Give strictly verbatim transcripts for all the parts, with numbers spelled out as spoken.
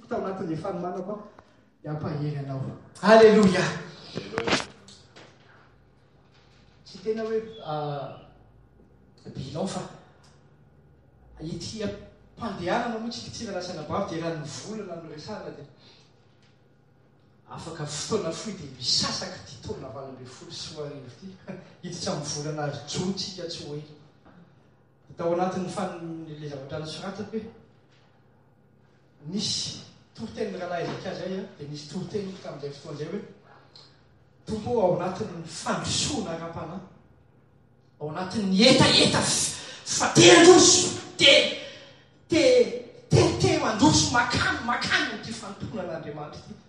tao anatin'ny fanomanako iampahery anao. Alleluia. Tsy tena hoe bilao fa ity ampandehanana moa tsy fitsira lasana bavy dia raha ny volana no resana dia afaka fotoana foy dia misasaka ty taona valo amby folo sy roa arivo ty hiditra amin'ny volana azy jontsika tsy hoe tao anatin'ny fanle zavatra nosoratako hoe nisy toroteny rahalahy ezaka zay a dia nisy toroteny tamin'izay fotoan'izay hoe tompo ao anatin'ny fandrosoana ara-panahy ao anatin'ny etaeta fa te androso te te te te mandroso makany makany ty fantonan'Andriamanitra ty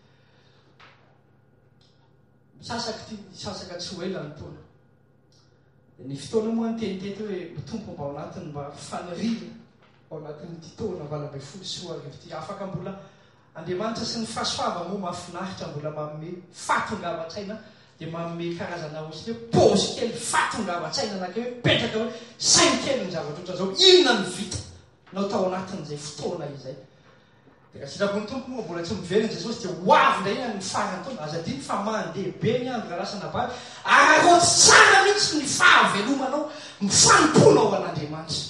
misasaka ty misasaka tsy ho ela ny taona. Ny fotoana moa nytenitety hoe tompo mba ao anatiny mba fanirina ao anatin'ity taona valo amby folo sy roa arivo ty afaka mbola Andriamanitra sy ny fahasoava moa mahafinaritra mbola manome fatongava-tsaina dia manome karazana ohatsy hoe paozy kely fatongava-tsaina anakay hoe petraka hoe sainy kely ny zavatra oatra zao inona ny vita nao tao anatin'izay fotoana izay. Dia kasirapony tompo moa mbola tsy miveriny Jesosy dia hoavy ndray ihany ny farany taona azadiny fa mandehibe ny andro raha lasana bavy ararotsy tsara mihitsy ny fahavelomanao mifanompoana ao an'Andriamanitra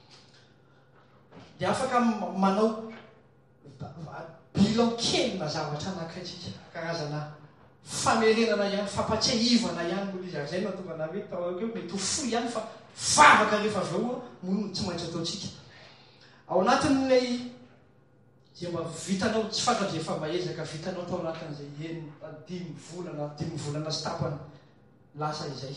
dia afaka manao bilan kely na zavatra anakaitsika karazana famerenana ihany fampatsehivana ihany moa izy arzay natonga na hoe tao eo mety ho fo ihany fa vavaka rehefa avy eo mono tsy maintsy ataotsika ao anatin'ilay zay mba vitanao tsy fantatro efa maezaka vitanao tao anatin'izay eny dimy volana dimy volana sy tapany lasa izay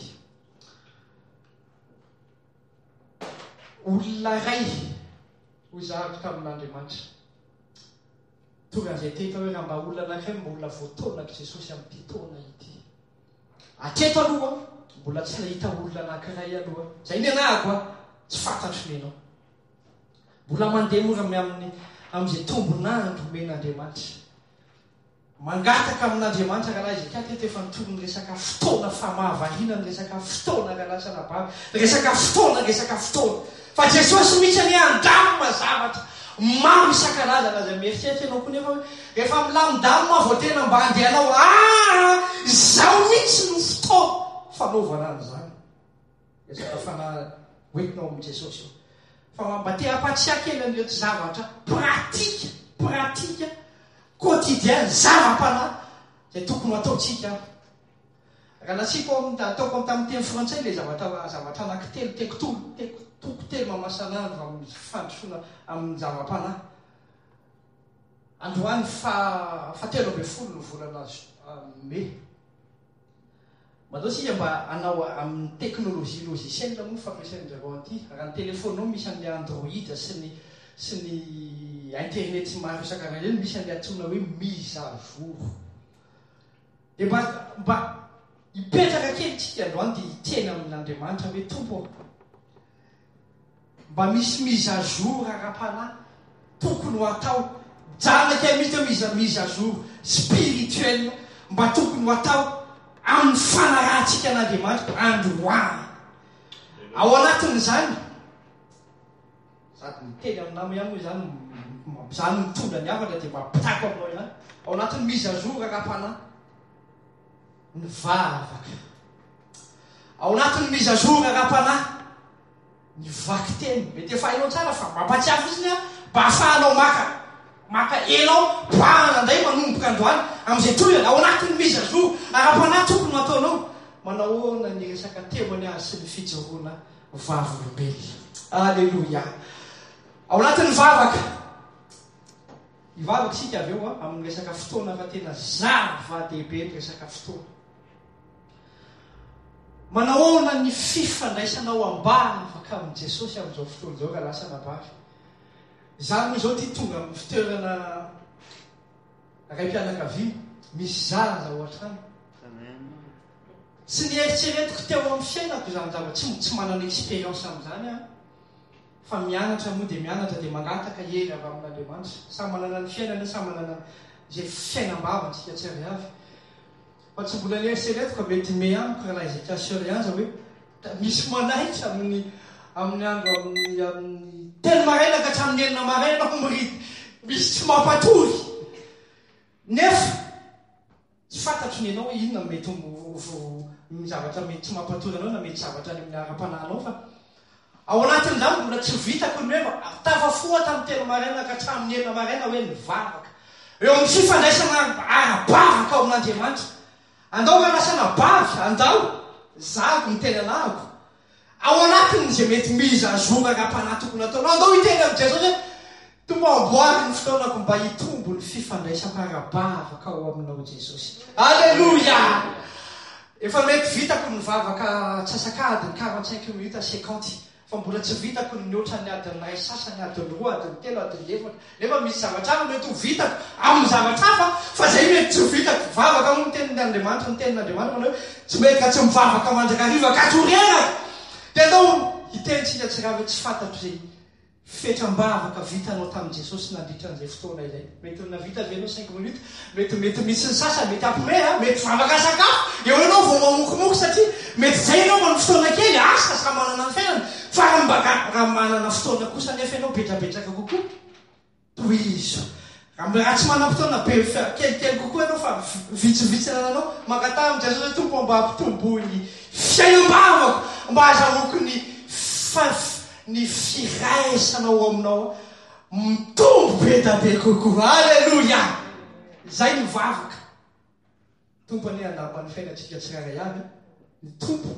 olona ray ho zahako tamin'Andriamanitra tonga an'izay teta hoe raha mba olona anankiray mba olona voataonako Jesosy amin'ity taona ity atreto aloha mbola tsy nahita olona anankiray aloha zay ny anahako a tsy fantatro ny anao mbola mandeha mora me amin'ny amin'izay tombonandro men'Andriamanitra mangataka amin'Andriamanitra raha izy ka teto efa nitoro ny resaka fotoana famahavahiana ny resaka fotoana raha lasana bavy resaka fotoana resaka fotoana fa Jesosy mihitsy ny andamina zavatra maro isan-karazana aza mieritreritra ianao koa nefa hoe rehefa milamindamina vao tena mba andehanao ah zao mihitsy ny fotoana fanaovana an'izany resaka fanahy hoentinao amin'i Jesosy io fa mba te hampatsiaka kely an'ireto zavatra pratika pratika quotidien zava-panahy zay tokony ataotsika raha nasiko ataoko amin'ny tamin'ny teny frantsay le zavatra zavatra anankitelo teko tolo teko toko telo mamasanandro amin'ny fandrosoana amin'ny zava-panahy androany fa fatelo amby folo ny volana me madao sika mba anao amin'ny teknôlôjia logicielle moa fampiasain'zareo anty raha ny telefonao misy an'le android sy ny sy ny internet maro isan-karazany eny misy an'le antsoina hoe mise à jour dia mba mba hipetraka kely tsika androany dia hiteny amin'Andriamanitra hoe tompo mba misy mise à jour ara-panahy tokony ho atao janaka mihitsy hoe mise mise à jour spirituelle mba tokony ho atao amin'ny fanarahantsika an'Andriamanitra androany ao anatin'izany sady miteny aminamo ihany hoe zany zany mitondra ny havatra dia mampitako aminao ihany ao anatin'ny mise à jour ara-panahy ny vavaka ao anatin'ny mise à jour ara-panahy ny vaky teny mety efa hainao tsara fa mampatsiafo izy a mba ahafahanao maka maka elao bahana nday manomboka androany amin'izay toyana ao anatin'ny mise à jour ara-panahy tokony ataonao manao oana ny resaka témoignage sy ny fijoroana vavolombely. Alleluia. Ao anatin'ny vavaka ivavaka sika avy eo a amin'ny resaka fotoana fa tena zava-dehibe ny resaka fotoana manahoana ny fifandraisanao ambavaka amin'i Jesosy amin'izao fotoana izao raha lasana bavy zany moa zao ty tonga amin'ny fitoerana ray mpianakaviana misy zaza ohatrany tsy nieritseretiko teo amin'ny fiainako zany zava tsy tsy manana expérience amin'izany a fa mianatra moa dia mianatra dia mangataka ery avy amin'Andriamanitra samy manana ny fiainana samy manana zay fiainam-bavantsika tsy ary avy fa tsy mbola nieritseretiko mety me amiko raha izay surveillance hoe misy manaitra amin'ny amin'ny andro amin'ny amin'ny telo maraina ka hatramin'ny enina maraina mirity misy tsy mampatory nefa tsy fantatro ny ianao hoe inona mety zavatra mety tsy mampatory anao na mety zavatra ny amin'ny ara-pananao fa ao anatin'izany mbola tsy vitako ny hoe tafafoa tamin'ny telo maraina ka hatramin'ny enina maraina hoe nivavaka eo amin'ny fifandraisana ara-bavaka ao amin'Andriamanitra. Andao ka lasana bavy andao zago ny tena anahako ao anatin'izay mety mizazora ara-panahy tokony ataonao. Andao hiteny amin'ny Jesosy hoe tombo amboary ny fotoanako mba hitombo ny fifandraisana ara-bavaka ao aminao Jesosy. Alleluia. Efa mety vitako ny vavaka atsasakadiny quarante-cinq minutes cinquante fa mbola tsy vitako ny oatra ny adiny ray sasany adiny roa adiny telo adiny efatra nefa misy zavatra hafa mety ho vitako amin'ny zavatra hafa fa zay mety tsy ho vitako. Vavaka moa ny tenin'Andriamanitra ny tenin'Andriamanitra manao tsy mety ka tsy mivavaka mandrakariva ka tsy ho reraka. Dia andao hitentsika tsy raha hoe tsy fantatro zay fetram-bavaka vitanao tamin'i Jesosy nandritra an'izay fotoana izay. Mety navita ve anao cinq minutes mety mety misy ny sasany mety ampime mety vavaka sakafo eo ianao vao mamokomoko satria mety zay ianao man'ny fotoana kely asa sy raha manana ny fiainana fa raha mba raha manana fotoana kosa nefa ianao betrabetraka kokoa toizo raha tsy manana fotoana be kelikely kokoa ianao fa vitsivitsy nananao makatà amin'ny Jesosy tompo mba hampitombo ny fiainam-bavako mba azahoako ny ny firaisanao aminao mitombo be da be kokoa. Alleluia. Zay ny vavaka tompo ane andamany fiainantsika tsiraray avy ny tompo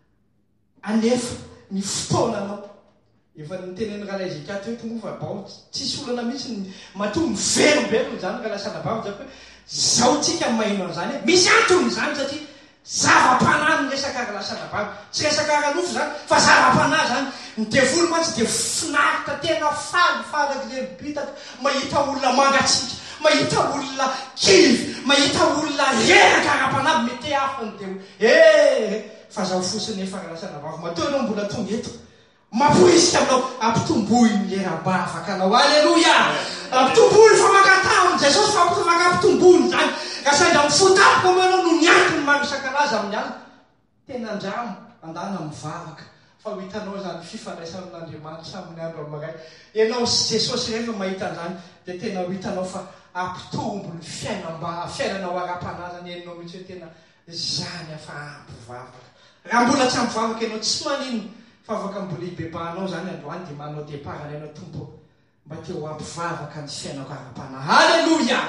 anefa ny fotoananao efa niteneny raha ilay zakaty hoe tombo fa bao tsisy olana mihitsy ny matombo velombelona zany raha lasana bavaka hoe zao tsika mahino an'izany misy antony zany satria zava-panahy ny resaka raha lasana bavaka tsy resaka ranofo zany fa zava-panahy zany. Ny devolo mantsy dia finaritra tena faly farak'izay bitaka mahita olona mangatsika mahita olona kivy mahita olona reraka ara-panahy mety hafa ny devo eh fa zaho fosiny efa lasana bavaka matoa ianao mbola tonga eto mamporisika aminao ampitomboy ny lera-bavaka anao. Alleluia. Ampitomboy fa makatà amin'ny Jesosy fa makampitombony zany ka sainda mifotapoko mo ianao no niantony manisakanazy amin'ny any tena andramo andana mivavaka fa ho hitanao zany fifandraisana amin'Andriamanitra amin'ny andro amaray ianao sy Jesosy rehefa mahita an'izany dia tena ho hitanao fa ampitombo ny fiainam-ba fiainanao ara-panazany ianao mihitsy hoe tena zany afa ampivavaka. Raha mbola tsy ampivavaka ianao tsy manino fa afaka mbola hibebahanao zany androany dia manao deparany ianao tompo mba teo ampivavaka ny fiainako ara-panahy. Alleluia.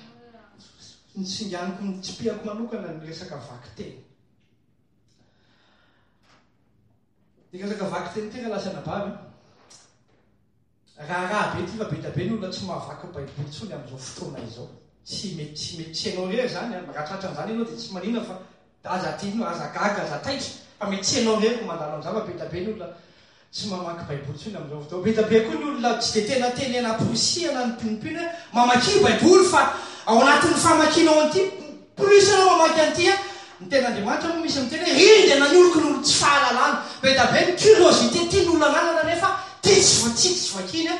Ny tsinganiko ny tsipiako manokana ny resaka vaky teny. Ny resaka vaky teny tena lasana bavy raha raha be ty fa be da be ny olona tsy mahavaky baiboly tsony amin'izao fotoana izao. Tsy mety tsy mety tsy hainao rery zany raha tratran'izany ianao dia tsy manina fa aza tino aza gaga aza taitra fa mety tsy hainao rery mandalo amin'izany fa be da be ny olona tsy mamaky baiboly tsony amin'izao fotoana. Be da be koa ny olona tsy dia tena tenena posihana ny mpinompino hoe mamaky baiboly fa ao anatin'ny famakinao an'ity plus anao mamaky an'ity ny ten'Andriamanitra moa misy miteny hoe rindana ny oloko n'olo tsy fahalalana. Be da be ny curiosité tian'olona ananana nefa tia tsy voatsitsy vakiny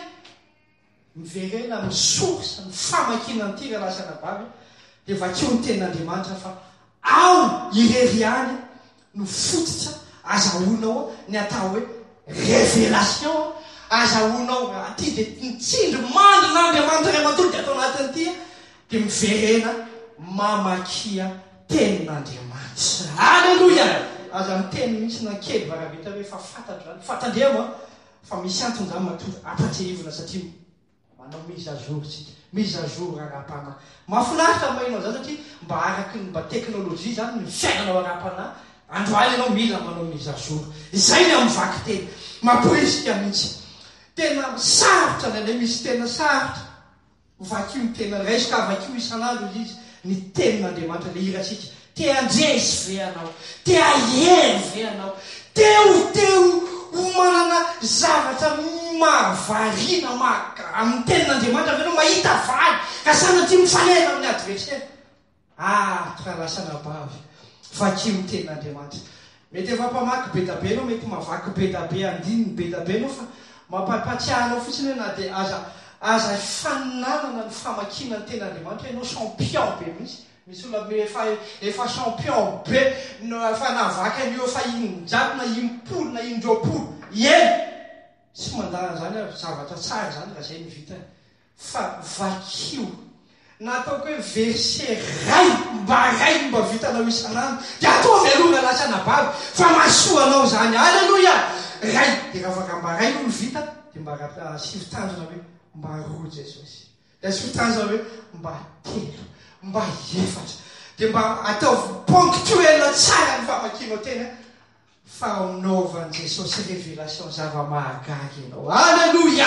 miverena amin'ny source ny famakina an'ity raha lasana bavy dia vakio ny ten'Andriamanitra fa ao irery any no fototra azahoanao ny atao hoe révélation azahoanao aty dia nitsindry mandry n'Andriamanitra ray matory dia atao anatin'ity dia miverena mamakia tenin'Andriamanitra. Alleluia. Aza miteny mihitsy nankely varavita hoe fa fantatro zany fantandrea moa fa misy antony zany matory apatrehivina satria manao mise à jour tsika mise à jour ara-panahy mahafinaritra mahinao zany satria mba araky ny mba teknôlôjia zany ny fiainanao ara-panahy androany ianao mila manao mise à jour izay ny amin'ny vaky teny mamporisika mihitsy tena sarotra nandray misy tena sarotra vakio ny tena resaka vakio isan'andro izy ny tenin'Andriamanitra le iratsika te andresy ve anao te ahery ve anao teo teo ho manana zavatra mahavariana maka amin'ny tenin'Andriamanitra ve anao mahita valy ka sanatria mifalena amin'ny adversaire ah raha lasana bavy vakio ny tenin'Andriamanitra. Mety efa mpamaky be da be anao mety mavaky be da be andininy be da be anao fa mampapatsiahanao fotsiny hoe na dia aza aza faninanana ny famakina ny ten'Andriamanitra ianao champion be mihitsy. Misy olona efa efa champion be fa navaky an'io efa in-jato na impolo na in-droapolo eny tsy mandana zany zavatra tsara zany raha zay ny vitany fa vakio nataoko hoe verse ray mba ray mba vitanao isan'andro de atao mialoha lasana bavy fa masoanao zany. Alleloia. Ray de raha afaka mba ray olo vita de mba sivitanjona hoe mba roa Jesosy, de sivitanjona hoe mba telo, mba efatra, de mba atao ponctuel tsara ny famakinao tena faonaovan'i Jesosy révélation zava-mahagaga ianao. Alleluia.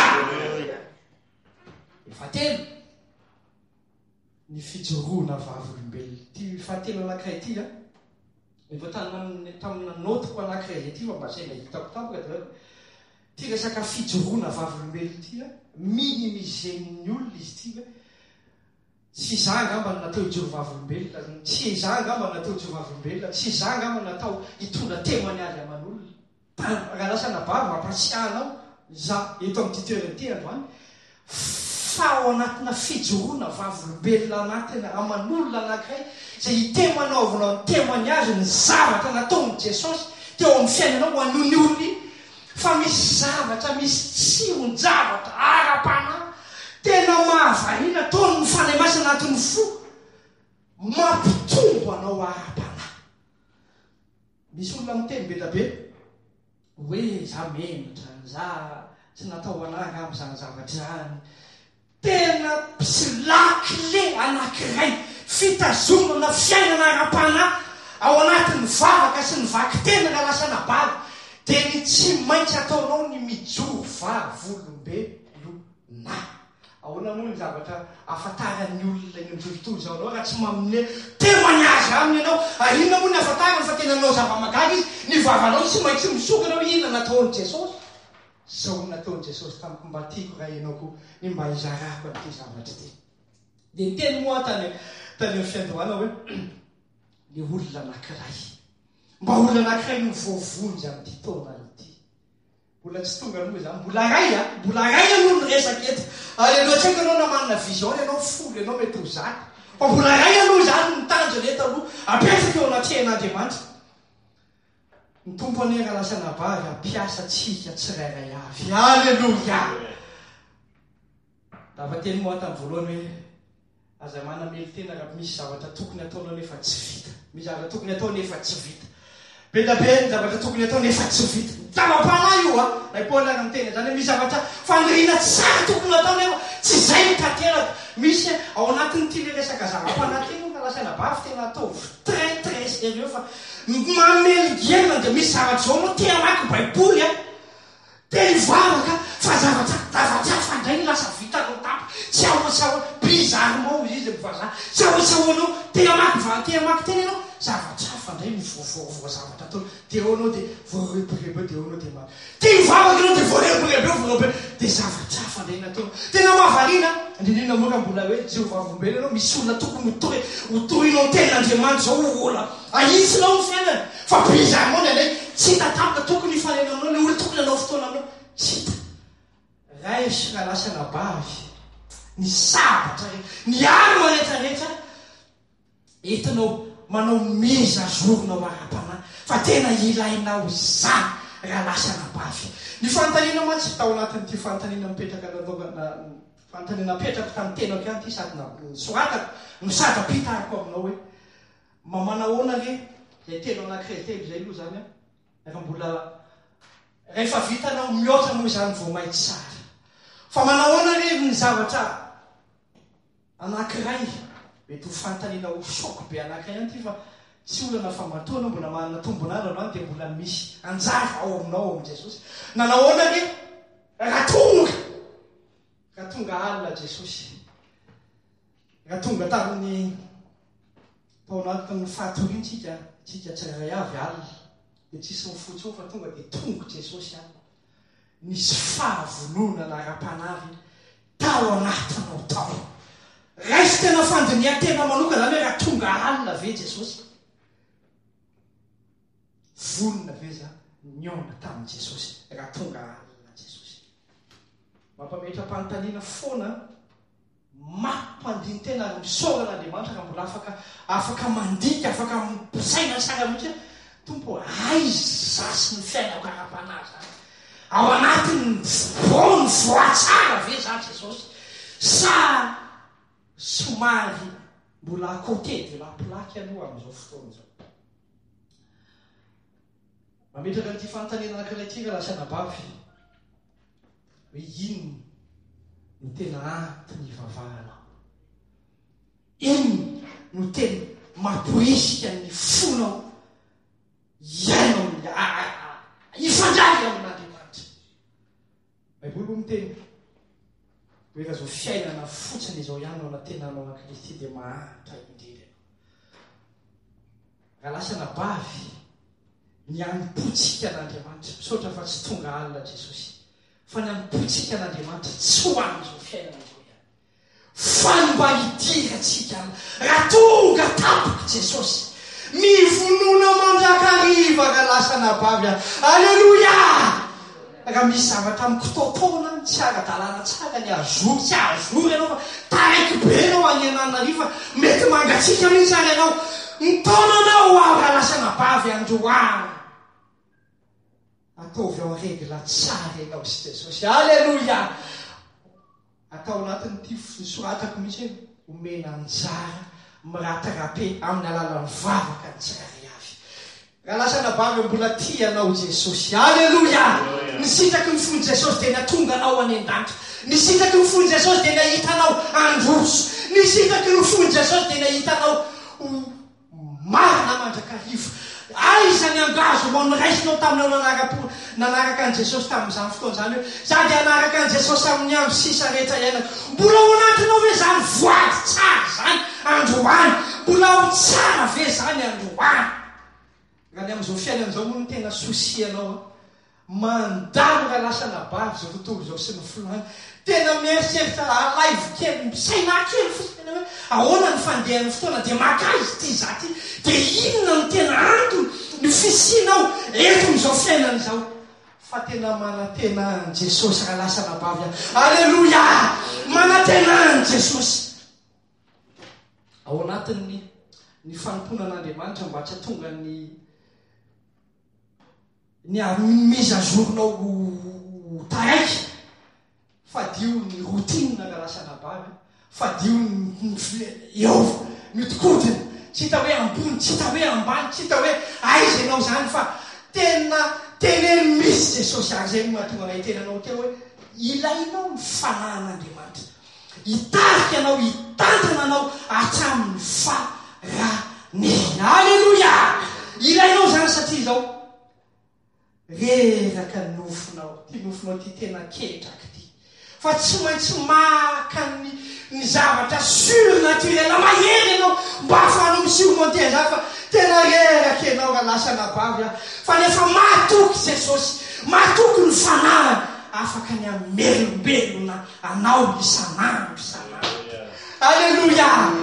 Efatelo ny fijoroana vavolombelona. Ty fahatelo anankiray ty a efa tamina notiko anankiray ty fa mba zay la hitako tampoka de ty resaka fijoroana vavolombelona ty a minimizen'ny olona izy ty hoe tsy za angamba natao hijoro vavolombelona, tsy za angamba natao hijoro vavolombelona, tsy za angamba natao hitondra témoignage aman'olona. Raha lasana bavy mampasiahanao za eto amin'ny toerana ty androany fa ao anatina fijoroana vavolombelona anatiny aman'olona anankiray zay hitémoignaovanao ny témoignage ny zavatra nataon'i Jesosy teo amin'ny fiainanao ho an'ny olona fa misy zavatra misy tsiron-javatra ara-panahy tena mahavariana taony ny fanahy masina anatin'ny fo mampitombo anao ara-panahy. Misy olona miteny be da be hoe za menatra, za tsy natao anahy am'izany zavatra zany. Tena sy lakile anankiray fitazomana fiainana ara-panahy ao anatin'ny vavaka sy ny vaky tena raha lasana bavy de ny tsy maintsy ataonao ny mijoro vavolombelona. Ahoana moa ny zavatra afantaran'ny olona eny amin'izao zao anao raha tsy mamone témoignage aminy ianao. Inona moa ny afantarany fa tena anao zava-mahagaga izy, ny vavanao tsy maintsy misokana hoe inona nataon'i Jesosy. Zao nataon'i Jesosy tamiko mba tiako raha ianao koa ny mba izarako an'ity zavatra ty. De ny teny moa tany tany amin'ny fiandohana hoe ny olona anankiray mba olona anankiray no voavonjy amin'ity taona ity. Mbola tsy tonga aloha zany, mbola ray a mbola ray aloha ny resaka eto. Aleloha, tsy haiko anao na manana vision ianao folo ianao mety ho zaka fa mbola ray aloha zany ny tanjona eto aloha apetraka eo anaty ain'Andriamanitra. Ny tompo ane raha lasana bavy ampiasa tsika tsirairay avy. Alleluia. Dafa teny moa tamin'ny voalohany hoe aza manamely tena raha misy zavatra tokony ataonao nefa tsy vita. Misy zavatra tokony atao nefa tsy vita. Be da be ny zavatra tokony atao nefa tsy vita. Zava-panahy io a. Ray Paul ary miteny zany hoe misy zavatra fanirina tsara tokony atao nefa tsy zay ny tanteraka. Misy ao anatin'ity le resaka zava-panahy ty moa lasana bavy tena atao très très sérieux fa mamelogena de misy zavatra zao moa te amaky baiboly a. Te hivavaka fa zavatra zavatra fandray ny lasa vitanao tampo. Tsy ahoatsao bizarre moa izy mivaza. Tsy ahoatsaonao te amaky va te amaky teny ianao zavatra fandray ny voavoa zavatra ataony. De eo anao de voareborebo de eo anao de ma. Te hivavaka anao de voareborebo voareborebo de zavatra fandray nataony. Tena mahavariana indrindrina moa ka mbola hoe Jehovah vombely anao misy olona tokony hotory hotorinao ten'Andriamanitra zao olona ahitsinao ny fiainana fa bizarre moa nalay tsy tatampoka tokony hifanena aminao le olona tokony anao fotoana aminao tsy hita. Ray sy raha lasana bavy ny zavatra ny arma rehetrarehetra entinao manao meza zoronao ara-panahy fa tena ilainao izany raha lasana bavy. Ny fanontaniana mantsy tao anatin'ity fanontaniana mipetraka nataovana fanontaniana petraka tamin'ny tenako ihany ty sady soratako misatra pitariko aminao hoe mamanahoana re zay telo anankiray telo zay aloha zany a rehefa mbola rehefa vitanao mihoatra moa zany vao may tsara fa manahoana re ny zavatra anankiray mety ho fanontaniana ho soko be anankiray ihany ty fa tsy olana fa matoana mbola manana tombonara anao de mbola misy anjara ao aminao amin'i Jesosy. Nanahoana re raha tonga raha tonga alina Jesosy raha tonga tamin'ny tao anatin'ny fahatoriny tsika tsika tsirairay avy alina de tsisy mifotsy fa tonga de tonga Jesosy any. Nisy fahavonona ara-panahy tao anatinao tao. Raisy tena fandinia tena manoka zany hoe raha tonga alina ve Jesosy. Vonona ve za niona tamin'i Jesosy raha tonga alina Jesosy. Mampametra-panontaniana foana mampandiny tena ary misaorana Andriamanitra ka mbola afaka afaka mandika afaka misaina tsara mihitsy tompo aizy zasy ny fiainako ara-panahy zany ao anatiny bony voatsara ve za Jesosy sa somary mbola côté laplaky aloha amin'izao fotoana zao. Mametraka an'ity fanontaniana anankiray ty ka lasa nabavy hoe ino no tena antony ivavahana, ino no tena mamporisika ny fonao iainao ifandray amin'Andriamanitra. Baiboly moa miteny hoe raha zao fiainana fotsiny izao ihany no anatenanao an'i Kristy dia mahantra indrindra. Raha lasa nabavy ny anompotsika an'Andriamanitra, misaotra fa tsy tonga alina Jesosy, fa ny anompotsika an'Andriamanitra tsy ho an'izao fiainana izao ihany, fa ny mba hidiratsika raha tonga tapoka Jesosy mivonona mandrakariva raha lasa nabavy. Alleluia! Raha misy zavatra amiko taotaona tsy ara-dalàna tsara ny azory, tsy azory ianao fa taraiky be ianao any Ananarivo, mety mangatsika mihitsy ary ianao ntaonanao aho raha lasa nabavy androany. Ataovy ao regla tsara ianao sy Jesosy. Alleluia! Atao anatin'ity soratako mihitsy hoe omena anjara miratarape amin'ny alalan'ny vavaka ny tsirairay avy. Raha lasa nabavy mbola tia anao Jesosy. Alleluia! Nisitraky ny fon'i Jesosy dia natonga anao any an-danitra. Nisitraky ny fon'i Jesosy dia nahitanao androso. Nisitraky ny fon'i Jesosy dia nahitanao marina mandrakarivo. Aiza ny engagement niraisinao taminao nanarapo nanaraka an Jesosy tamin'izany fotoana zany hoe za dia hanaraka an Jesosy amin'ny andro sisa rehetra iainana. Mbola ao anatinao ve zany voady tsara zany androany? Mbola ao tsara ve zany androany? Raha ny amin'izao fiainan'izao moa no tena sosianao mandalo raha lasa nabavy zao tontolo zao sy ny folany, tena mieritreritra alaivo kely misaina kely fotsiny hoe ahoana ny fandehan'ny fotoana dia makaizy ty zaty dia inona no tena antony ny fisinao eto amin'izao fiainana izao. Fa tena manantena an Jesosy raha lasa nabavy. Alleluia! Manantena an Jesosy ao anatin'ny ny fanompona an'Andriamanitra mba tsy hatonga ny ny mise à journao taraiky, fadio ny routine raha lasa nabavy, fadio ny eo mitokodina, tsy hita hoe ambony, tsy hita hoe ambany, tsy hita hoe aiza ianao zany, fa tena teneny misy Jesosy ary zay mahatonga anay tenanao teo hoe ilainao ny fanan'Andriamanitra, hitarika anao, hitantana anao hatramin'ny faranena. Alleluia! Ilainao zany satria zao reraka nofinao, ty nofinao ty tena ketraky ty, fa tsy maintsy maka ny ny zavatra surnaturel mahery ianao mba ahafahanao misurmonter zany, fa tena reraky ianao raha lasa nabavy. Fa nefa mahatoky Jesosy, mahatoky ny fananany, afaka ny amelombelona anao isanandro isanandro. Alleluia!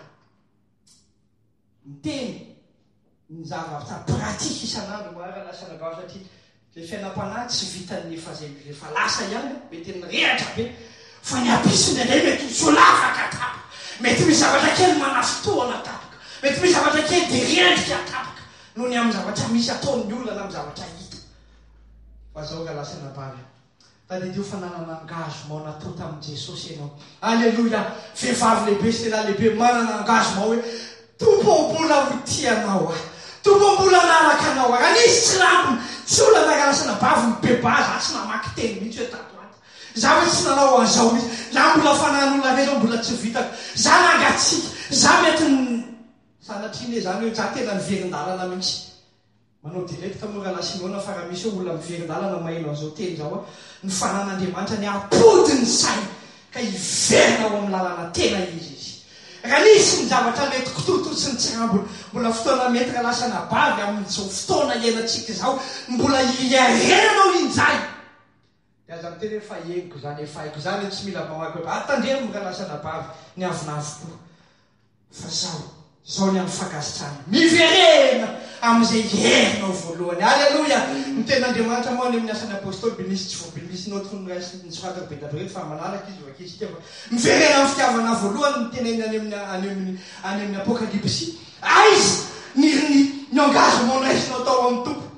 Miteny ny zavatra pratika isanandro raha lasa nabavy, satria le fiainam-panahy tsy vitan'ny efa zay rehefa lasa ihany, mety ny rehatra be, fa ny apisy ndraindray mety misolavaka tapoka, mety misy zavatra kely manafotoana tapoka, mety misy zavatra kely dia riendrika tapoka noho ny amin'ny zavatra misy ataon'ny olona na amin'ny zavatra hita. Fa zao raha lasa nabavy, tadidio fananana engagement natao tamin'i Jesosy ianao. Alleluia! Vehivavy lehibe sy lehilahy lehibe manana engagement hoe tompo mbola ho tianao aho, tompo mbola naraka anao aho. Anisy tsy lampony, tsy olona raha lasa nabavy mibeba za tsy namaky teny mihitsy hoe tatoato za hoe tsy nanao an'izao mihitsy, za mbola fanan'olona re zao mbola tsy vitako, za nangatsika, za mety ny sanatriny zany hoe za tena niverin-dalana mihitsy. Manao direct moa raha lasinoana fa raha misy hoe olona miverin-dalana maheno an'izao teny zao, ny fanan'Andriamanitra ny apody ny sainy ka hiverina ao amin'ny lalana tena izy izy. Raha nisy ny zavatra mety kitototsy ny tsirambolo, mbola fotoana mety raha lasa nabavy amin'izao fotoana iainantsika zao, mbola hiarenanao injay. Aza miteny hoe fa henoko zany, efa haiko zany, tsy mila mamaky hoe atandremo raha lasa nabavy ny avinavokoa. Fa zao, zao ny amin'ny fankasitrahana, miverena amin'izay herinao voalohany. Alleluia! Ny ten'Andriamanitra moa any amin'ny asan'ny apôstôly Benisy tsy voabenisy notre nisoratako be dabrety fa manaraka izy vakizy tia fa miverena amin'ny fitiavana voalohany ny teneny any amin'ny any amin'ny any amin'ny apokalipsy. Aiza ny ny ny engagement raisinao tao amin'ny tompo?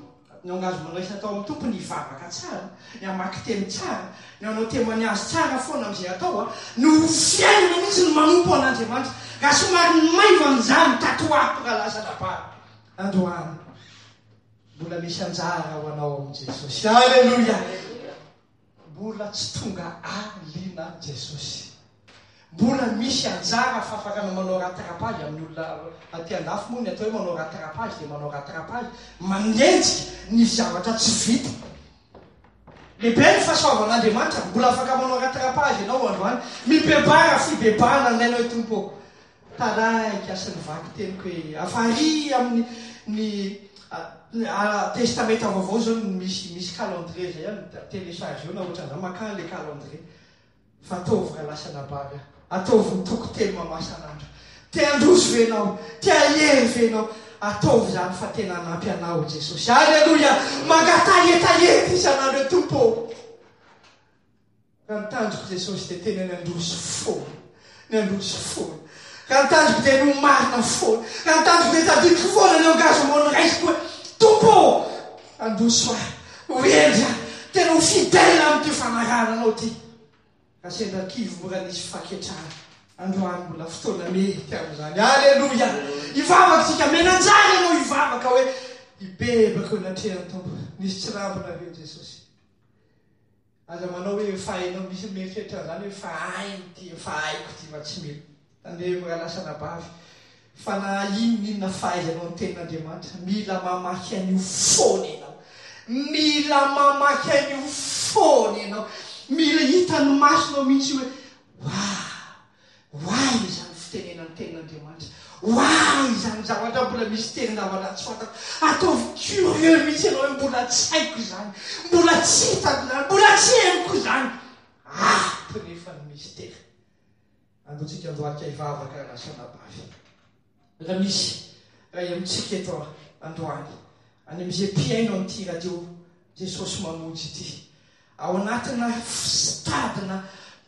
ny angazo mandraisina atao amin'ny tompony hivavaka tsara, ny amaky teny tsara, ny anao témoignage tsara foana amin'izay atao a no fiainana mihitsy ny manompo an'Andriamanitra ka somary maiva amin'izany tatoato raha lasa dabara androany mbola misy anjara ho anao amin'i Jesosy. Alleluia. Mbola tsy tonga aliana Jesosy, mbola misy anjara fafakana manao rattrapage amin'ny olona aty andafy moa ny atao hoe manao rattrapage dia manao rattrapage manenjika ny zavatra tsy vita. Lehibe ny fahasoavan'Andriamanitra, mbola afaka manao rattrapage ianao androany, mibebara fibebana nainao hoe tompo taraiky asan'ny vaky teniko hoe afary amin'ny ny testamenta vaovao zao misy misy calendrier zay any télécharge io na ohatran'izany makany le calendrier fa ataovy raha lasa nabary ataovy mitoko telo mamasan'andro te androso venao te ahery venao ataovy zany fa tena anampy anao Jesosy. Alleluia. Mangatahetaeta isan'andro hoe tompo raha nitanjoko Jesosy dia tena ny androso foana ny androso foana raha nitanjoko dia no marina foana raha nitanjoko dia tadidiko foana ny engagement raisiko hoe tompo androso ahy oendra tena ho fidèle amin'ity fanarananao ty ka sendra kivo mora nisy faketrana androany mbola fotoana mety amin'izany. Alleluia. Ivavaka tsika menanjara ianao ivavaka hoe ibebaka eo natrehan'ny tompo nisy tsy rambonareo Jesosy aza manao hoe efa hainao misy mieritreritra zany hoe fa hainy ty fa haiko ty fa tsy mila tande mora lasa nabavy fa na inon'inona fahaizanao ny tenin'Andriamanitra mila mamaky an'io foana ianao, mila mamaky an'io foana ianao, mila hitan'ny masonao mihitsy hoe wow why izany fitenenan'ny tenin'Andriamanitra, why izany zavatra mbola misy teny zavatra tsy fantako, ataovy curieux mihitsy ianao hoe mbola tsy haiko izany, mbola tsy hitako izany, mbola tsy henoko izany. Ah nefa ny misy teny andotsika androanka hivavaka lasa nabavy raha misy raha amintsika eto androany any amin'izay mpiaino amin'ity radio Jesosy mamonjy ity ao anatina stadina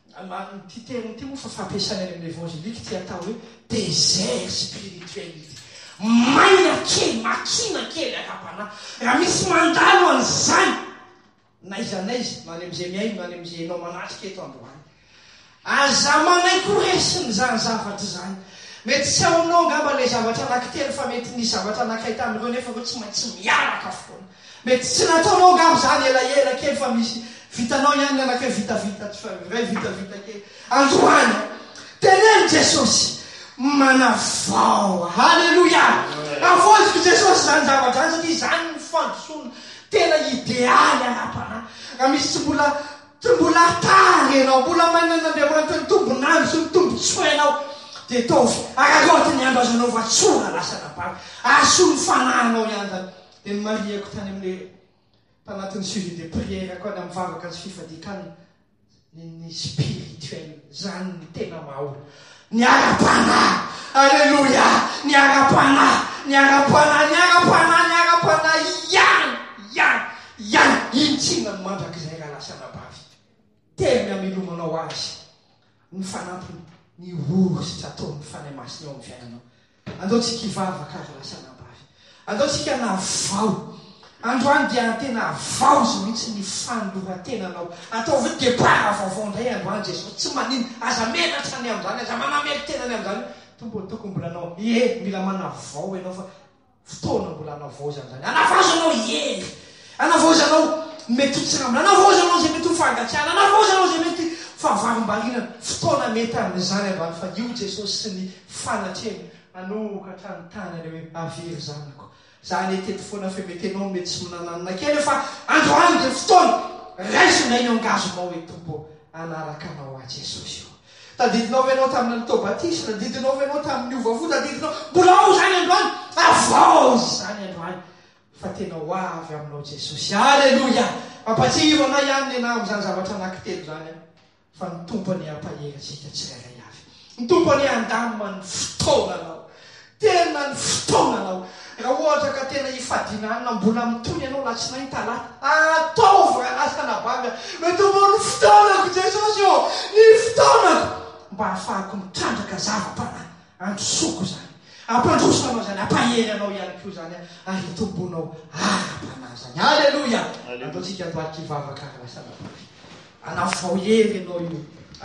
ty terme ty moa fa fampiasana any amin'ny évangélique ty atao hoe désert spirituel ity maina kely makina kely akapana raha misy mandalo an'izany naiza naiza na any amin'izay miaino na any amin'izay enao manatrika eto androany aza manaiko resiny zany zavatra zany mety tsy ao aminao ngamba le zavatra anankitelo fa mety nisy zavatra anankay tamin'ireo nefa vo tsy maintsy miaraka foana mety tsy nataonao ngamba zany elaela kely fa misy vitanao ihany anakay vitavita tsy fa ray vitavita kely androany teneny Jesosy manavao. Alleluia. Avoziko Jesosy zany zavatra zany satria zany ny fandrosoana tena idéaly arapana raha misy tsy mbola tsy mbola tary ianao mbola mainan'Andriamanitra ny tombonandro sy ny tombontsoa ianao dia taovy araroty ny andro azonao vatsora lasa nabavy aso ny fanahinao ihany zany dia ny mariako tany amin'le tanatin'ny suivi de prière koa ny amivavaka sy fifadikana ny spirituel zany ny tena maolo ny ara-pana. Alleluia. Ny ara-pana ny ara-pana ny ara-pana ny ara-pana ihany ihany ihany intsina ny mandrak'izay raha lasa nabavy tena milomanao azy ny fanampiny ny orositra ataon'ny fanay masina eo amin'ny fiainanao. Andaotsika hivavaka azy lasa nabavy, andaotsika navao androany dia tena vaozy mihitsy ny fandoroantenanao ataovy départ vaovao ndray androany Jesosy tsy manino aza menatra ny amin'izany aza manamely tenany amin'izany tombo tokony mbola anao ie mila manavao ianao fa fotoana mbola anavaoza amin'izany anavaozanao ie anavaozanao mety tsirambona anavaozanao zay mety ho fangatsiana anavaozanao zay mety fahavarom-balinana fotoana mety amin'izany androany fa io Jesosy sy ny fanatreny anokatra ny tanany hoe avery zanako zany etety foana fe mety anao mety tsy minananina kely fa androany dia fotoana raisina iny engagement hoe tompo anaraka anao a Jesosy io tadidinao venao tamin'ny tobatisy tadidinao venao tamin'ny ovavo tadidinao mbola ao zany androany avaozy zany androany fa tena ho avy aminao Jesosy. Alleluia. Mampatsiro anao ihany ny ana amin'izany zavatra anankitelo zany fa ny tompo any ampahery antsika tsirairay avy ny tompo any andamina ny fotoananao tena ny fotoananao raha ohatra ka tena hifadinana mbola mitony ianao latsinainy talata ataovy raha lasa nabavy hoe tompo ny fotoanako Jesosy io ny fotoanako mba ahafahako mitrandraka zava-panahy androsoko zany ampandrosanao zany ampahery anao ihany ko zany ahitombonao ara-panazany. Alleloia. Ataontsika andoaky vavaka rasanavavy anao vao hery anao io